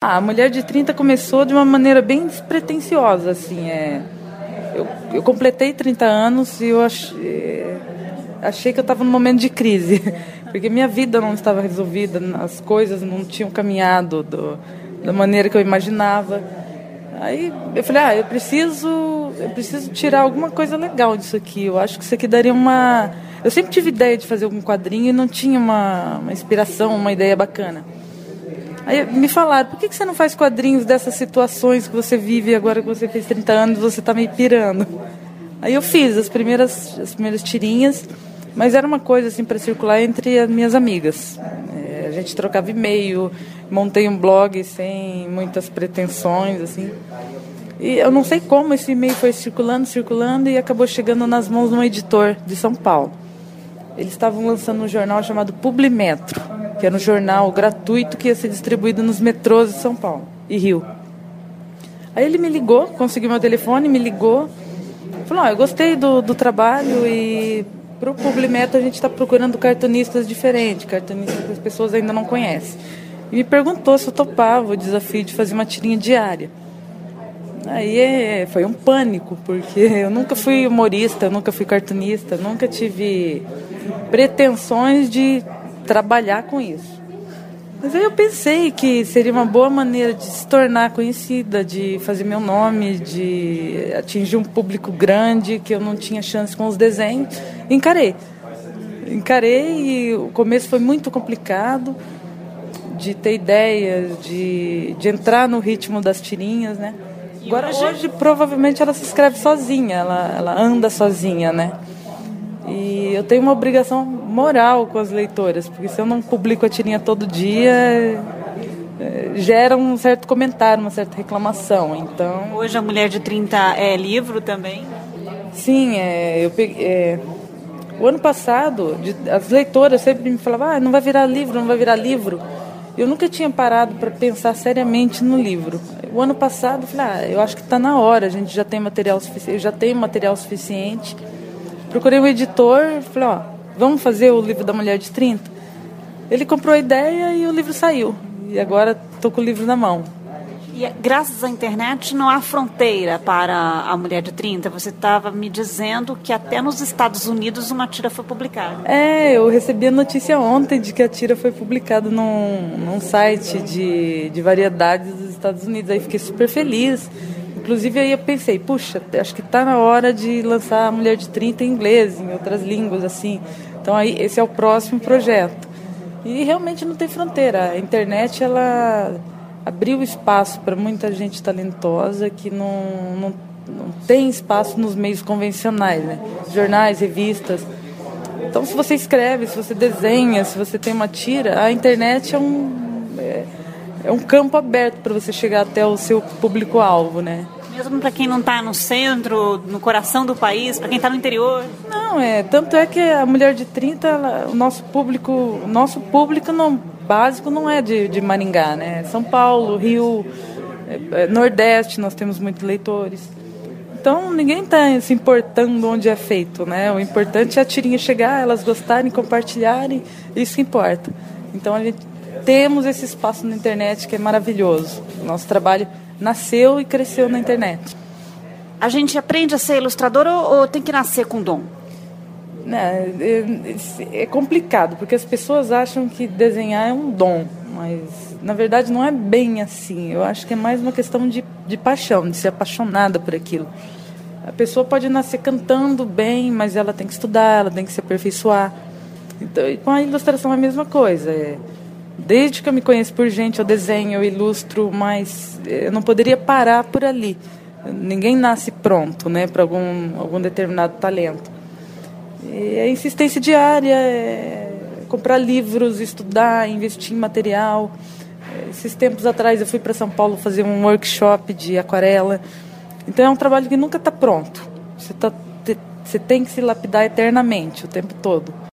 A Mulher de 30 começou de uma maneira bem despretensiosa, assim, eu completei 30 anos e eu achei que eu estava num momento de crise, porque minha vida não estava resolvida, as coisas não tinham caminhado da maneira que eu imaginava. Aí eu falei, eu preciso tirar alguma coisa legal disso aqui. Eu acho que isso aqui daria uma... Eu sempre tive ideia de fazer algum quadrinho e não tinha uma inspiração, uma ideia bacana. Aí me falaram, por que você não faz quadrinhos dessas situações que você vive agora que você fez 30 anos, você está meio pirando? Aí eu fiz as primeiras tirinhas, mas era uma coisa assim para circular entre as minhas amigas. A gente trocava e-mail, montei um blog sem muitas pretensões, assim. E eu não sei como esse e-mail foi circulando e acabou chegando nas mãos de um editor de São Paulo. Eles estavam lançando um jornal chamado Publimetro, que era um jornal gratuito que ia ser distribuído nos metrôs de São Paulo e Rio. Aí ele me ligou, conseguiu meu telefone, me ligou, falou, eu gostei do trabalho e para o Publimetro a gente está procurando cartunistas diferentes, cartunistas que as pessoas ainda não conhecem. E me perguntou se eu topava o desafio de fazer uma tirinha diária. Aí foi um pânico, porque eu nunca fui humorista, nunca fui cartunista, nunca tive pretensões de trabalhar com isso. Mas aí eu pensei que seria uma boa maneira de se tornar conhecida, de fazer meu nome, de atingir um público grande, que eu não tinha chance com os desenhos. Encarei e o começo foi muito complicado, de ter ideias, de entrar no ritmo das tirinhas, né? Agora, hoje, provavelmente, ela se escreve sozinha, ela anda sozinha, né? E eu tenho uma obrigação moral com as leitoras, porque se eu não publico a tirinha todo dia, gera um certo comentário, uma certa reclamação. Então... Hoje a Mulher de 30 é livro também? Sim, eu peguei... O ano passado, as leitoras sempre me falavam, não vai virar livro. Eu nunca tinha parado para pensar seriamente no livro. O ano passado, eu falei, eu acho que está na hora, a gente já tem material suficiente, eu já tenho material suficiente. Procurei um editor, falei, vamos fazer o livro da Mulher de 30? Ele comprou a ideia e o livro saiu. E agora estou com o livro na mão. E graças à internet não há fronteira para a Mulher de 30. Você estava me dizendo que até nos Estados Unidos uma tira foi publicada. Eu recebi a notícia ontem de que a tira foi publicada num site de variedades dos Estados Unidos. Aí fiquei super feliz. Inclusive aí eu pensei, puxa, acho que está na hora de lançar a Mulher de 30 em inglês, em outras línguas, assim. Então aí esse é o próximo projeto. E realmente não tem fronteira. A internet, ela... abriu espaço para muita gente talentosa que não tem espaço nos meios convencionais, né? Jornais, revistas. Então, se você escreve, se você desenha, se você tem uma tira, a internet é um campo aberto para você chegar até o seu público-alvo, né? Mesmo para quem não está no centro, no coração do país, para quem está no interior? Não, tanto é que a Mulher de 30, o nosso público não, básico não é de Maringá, né? São Paulo, Rio, Nordeste, nós temos muitos leitores. Então, ninguém está se importando onde é feito, né? O importante é a tirinha chegar, elas gostarem, compartilharem, isso que importa. Então, temos esse espaço na internet que é maravilhoso. O nosso trabalho nasceu e cresceu na internet. A gente aprende a ser ilustrador ou tem que nascer com dom? É complicado, porque as pessoas acham que desenhar é um dom, mas na verdade não é bem assim. Eu acho que é mais uma questão de paixão, de ser apaixonada por aquilo. A pessoa pode nascer cantando bem, mas ela tem que estudar, ela tem que se aperfeiçoar. Então, e com a ilustração é a mesma coisa. Desde que eu me conheço por gente, eu desenho, eu ilustro, mas eu não poderia parar por ali. Ninguém nasce pronto, né, para algum determinado talento. E a insistência diária, comprar livros, estudar, investir em material. Esses tempos atrás eu fui para São Paulo fazer um workshop de aquarela. Então é um trabalho que nunca está pronto. Você tem que se lapidar eternamente, o tempo todo.